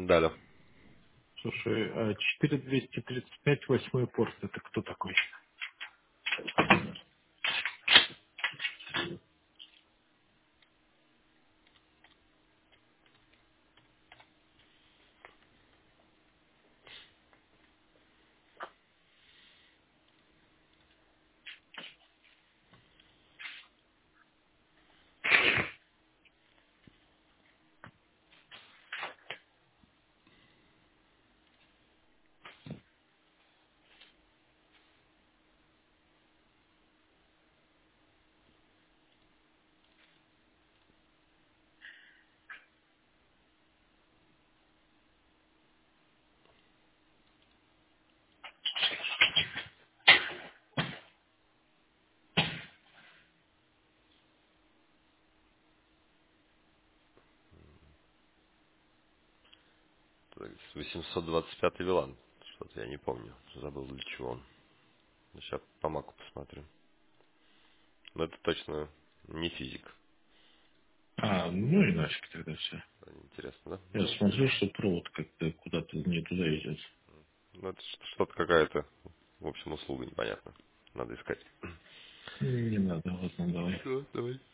Да, да. Слушай, а 4235 восьмой порт, это кто такой? Так, 825 Вилан. Что-то я не помню. Забыл, для чего он. Сейчас по маку посмотрю. Но это точно не физик. А, ну и нафиг тогда все. Интересно, да? Я смотрю, что провод как-то куда-то не туда идет. Ну, это что-то какая-то, в общем, услуга непонятно. Надо искать. Не надо, ладно, давай. Все, давай.